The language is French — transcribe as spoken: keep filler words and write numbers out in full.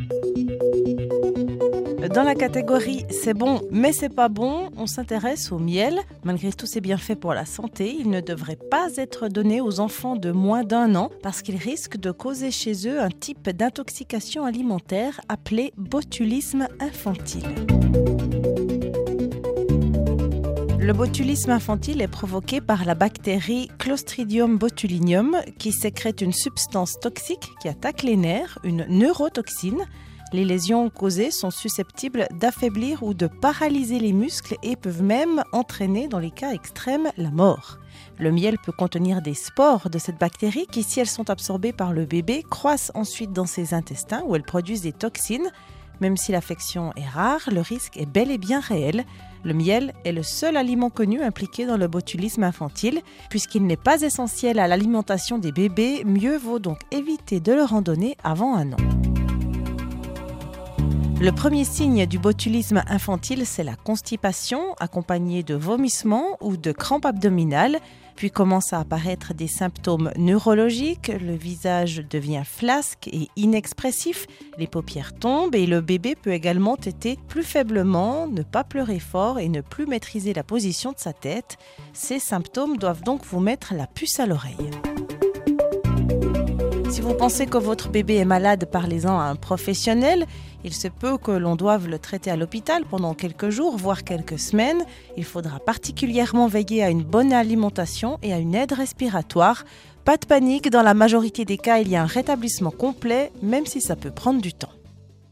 Dans la catégorie « c'est bon mais c'est pas bon », on s'intéresse au miel. Malgré tous ses bienfaits pour la santé, il ne devrait pas être donné aux enfants de moins d'un an parce qu'il risque de causer chez eux un type d'intoxication alimentaire appelé botulisme infantile. Le botulisme infantile est provoqué par la bactérie Clostridium botulinum qui sécrète une substance toxique qui attaque les nerfs, une neurotoxine. Les lésions causées sont susceptibles d'affaiblir ou de paralyser les muscles et peuvent même entraîner, dans les cas extrêmes, la mort. Le miel peut contenir des spores de cette bactérie qui, si elles sont absorbées par le bébé, croissent ensuite dans ses intestins où elles produisent des toxines. Même si l'affection est rare, le risque est bel et bien réel. Le miel est le seul aliment connu impliqué dans le botulisme infantile. Puisqu'il n'est pas essentiel à l'alimentation des bébés, mieux vaut donc éviter de leur en donner avant un an. Le premier signe du botulisme infantile, c'est la constipation, accompagnée de vomissements ou de crampes abdominales. Puis commencent à apparaître des symptômes neurologiques, le visage devient flasque et inexpressif, les paupières tombent et le bébé peut également téter plus faiblement, ne pas pleurer fort et ne plus maîtriser la position de sa tête. Ces symptômes doivent donc vous mettre la puce à l'oreille. Si vous pensez que votre bébé est malade, parlez-en à un professionnel. Il se peut que l'on doive le traiter à l'hôpital pendant quelques jours, voire quelques semaines. Il faudra particulièrement veiller à une bonne alimentation et à une aide respiratoire. Pas de panique, dans la majorité des cas, il y a un rétablissement complet, même si ça peut prendre du temps.